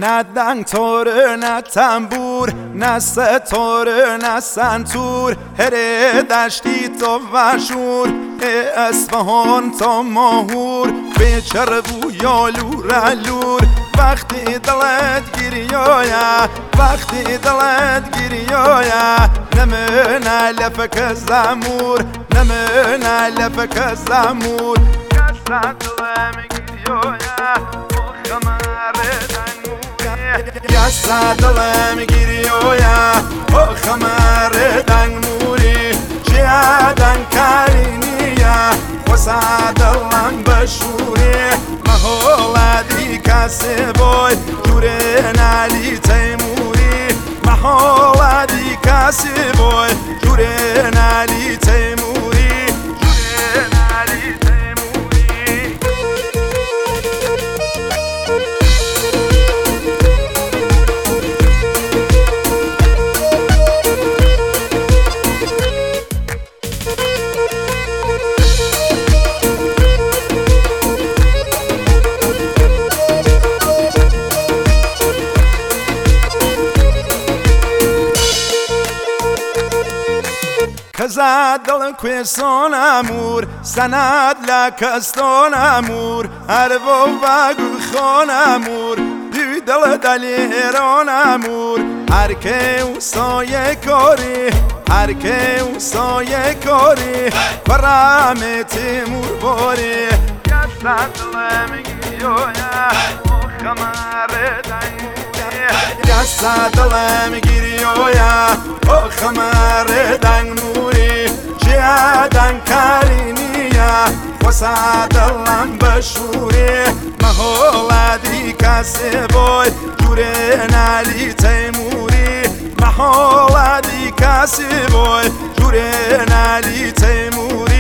نه دنگ تاره نه تنبور نه ستاره نه سنتور هره دشتی تا وشور اصفهان تا ماهور به چربو یا لور وقتی دلت گریایا وقتی دلت گریایا نمنا لفك زمور نمنا لفك زمور كسر دلم گریایا یا دلم گریایا او خمر دنگ موری چیا دنگ کارینیا وسا دلم بشوری محولادی کسی بای جورن علی تیموری محولادی کسی بای جورن علی تیموری جورن علی تیموری كزاد دل كويسون امور سند لكستون امور هربو باگو خون امور دي دل دليرون امور هركي وصايا كوري هركي وصايا كوري فرامي تيمور بوري كزاد دل مگيويا خمار دنگوري كزاد دل مگيويا خمار دنگوري دن کارینیا وسا دلم بشوری محولادی کسی بای جورن علی تیموری محولادی کسی بای جورن علی تیموری